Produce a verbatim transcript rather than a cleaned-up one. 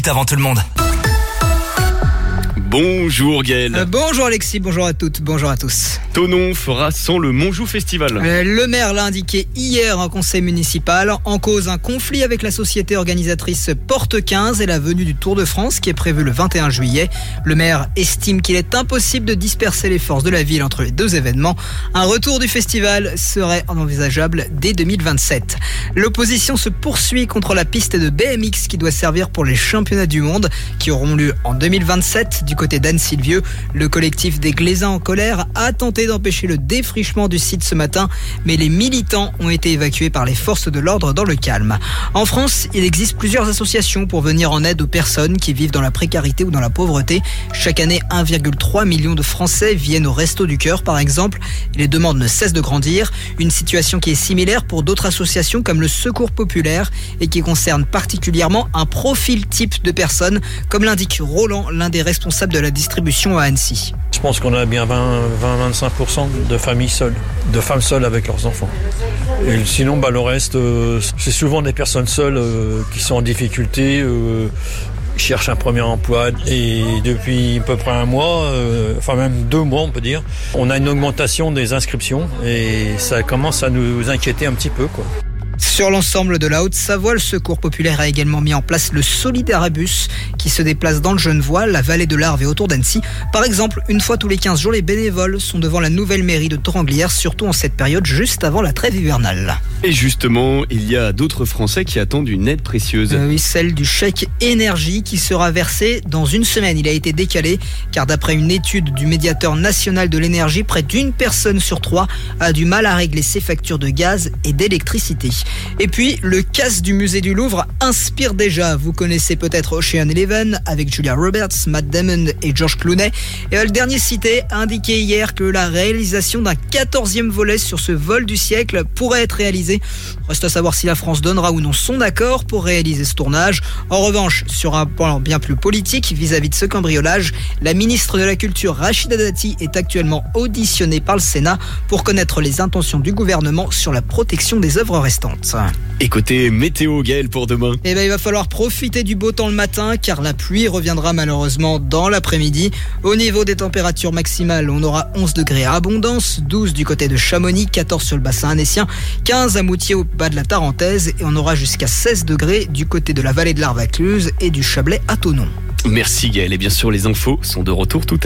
minutes avant tout le monde. Bonjour Gaël. Euh, bonjour Alexis, bonjour à toutes, bonjour à tous. Thonon fera sans le Monjou Festival. Euh, le maire l'a indiqué hier en conseil municipal. En cause, un conflit avec la société organisatrice Porte quinze et la venue du Tour de France qui est prévue le vingt et un juillet. Le maire estime qu'il est impossible de disperser les forces de la ville entre les deux événements. Un retour du festival serait envisageable dès deux mille vingt-sept. L'opposition se poursuit contre la piste de B M X qui doit servir pour les championnats du monde qui auront lieu en deux mille vingt-sept du côté d'Anne-Sylvieux. Le collectif des Glaisins en colère a tenté d'empêcher le défrichement du site ce matin, mais les militants ont été évacués par les forces de l'ordre dans le calme. En France, il existe plusieurs associations pour venir en aide aux personnes qui vivent dans la précarité ou dans la pauvreté. Chaque année, un virgule trois million de Français viennent au Resto du Cœur, par exemple. Et les demandes ne cessent de grandir. Une situation qui est similaire pour d'autres associations comme le Secours Populaire et qui concerne particulièrement un profil type de personnes, comme l'indique Roland, l'un des responsables de la distribution à Annecy. Je pense qu'on a bien vingt à vingt-cinq pour cent de familles seules, de femmes seules avec leurs enfants. Et sinon, bah, le reste, euh, c'est souvent des personnes seules euh, qui sont en difficulté, euh, cherchent un premier emploi. Et depuis à peu près un mois, euh, enfin même deux mois on peut dire, on a une augmentation des inscriptions et ça commence à nous inquiéter un petit peu, quoi. Sur l'ensemble de la Haute-Savoie, le Secours Populaire a également mis en place le Solidaribus qui se déplace dans le Genevois, la vallée de l'Arve et autour d'Annecy. Par exemple, une fois tous les quinze jours, les bénévoles sont devant la nouvelle mairie de Toranglière, surtout en cette période juste avant la trêve hivernale. Et justement, il y a d'autres Français qui attendent une aide précieuse. Euh, oui, celle du chèque énergie qui sera versé dans une semaine. Il a été décalé car d'après une étude du médiateur national de l'énergie, près d'une personne sur trois a du mal à régler ses factures de gaz et d'électricité. Et puis, le cast du musée du Louvre inspire déjà. Vous connaissez peut-être Ocean Eleven avec Julia Roberts, Matt Damon et George Clooney. Et le dernier cité a indiqué hier que la réalisation d'un quatorzième volet sur ce vol du siècle pourrait être réalisée. Reste à savoir si la France donnera ou non son accord pour réaliser ce tournage. En revanche, sur un plan bien plus politique vis-à-vis de ce cambriolage, la ministre de la Culture Rachida Dati est actuellement auditionnée par le Sénat pour connaître les intentions du gouvernement sur la protection des œuvres restantes. Et côté météo, Gaël, pour demain? Eh ben, il va falloir profiter du beau temps le matin car la pluie reviendra malheureusement dans l'après-midi. Au niveau des températures maximales, on aura onze degrés à Abondance, douze du côté de Chamonix, quatorze sur le bassin annécien, quinze à Moutier au bas de la Tarentaise et on aura jusqu'à seize degrés du côté de la vallée de l'Arve à Cluse et du Chablais à Thonon. Merci Gaël, et bien sûr les infos sont de retour tout à l'heure.